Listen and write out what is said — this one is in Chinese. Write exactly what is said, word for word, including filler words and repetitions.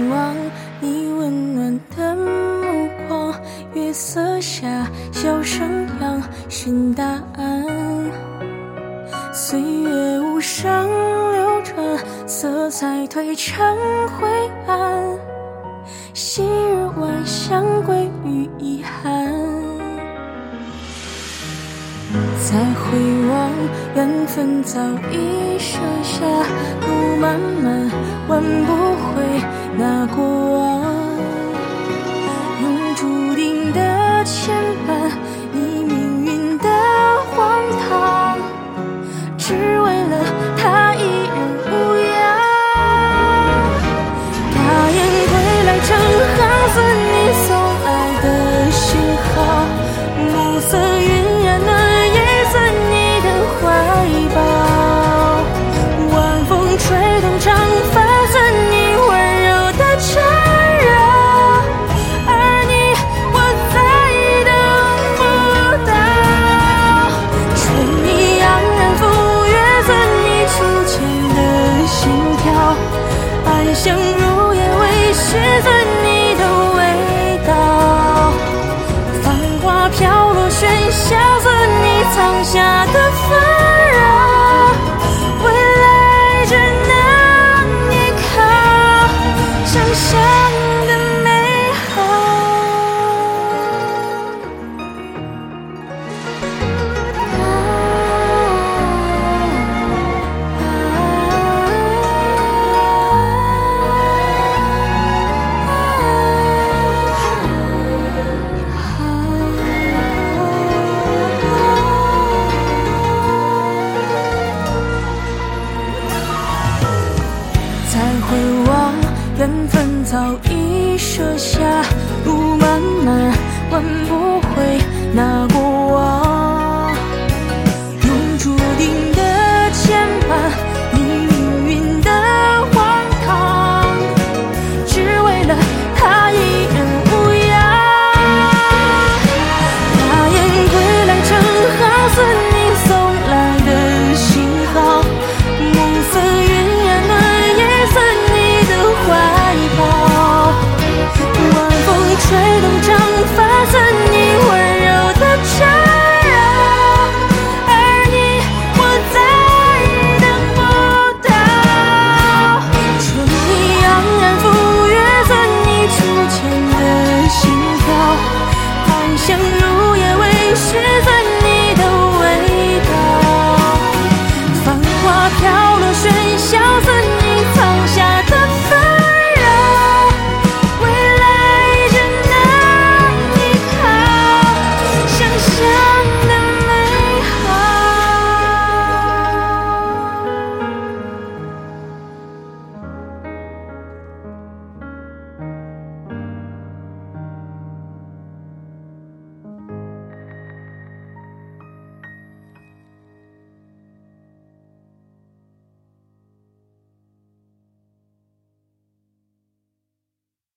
望你温暖的目光，月色下小声扬寻答案。岁月无声流转，色彩褪成灰暗，昔日万象归于遗憾。再回望，缘分早已设下，路漫漫，挽不回那过往。用注定的牵绊，以命运的荒唐，只为了他一人无恙。大雁归来，正好似你送来的信号，暮色晕染了夜色你的怀抱，晚风吹动长发，似你温柔的缠绕，而你我再等不到。春意盎然赴约，似你初见的心跳，暗香如烟微醺，似你的味道，繁华飘落喧嚣，似你藏下的纷扰，未来只能依靠想象的美好。再回望，缘分早已设下，路漫漫，挽不回那过往。用注定的牵绊，以命运的荒唐，只为了他一人无恙。大雁归来，正好似你送来的信号，暮色晕染了夜色你的怀抱，晚风吹动长发，似你温柔的缠绕，而你我再等不到。春意盎然赴约，似你初见的心跳，暗香如烟微醺，似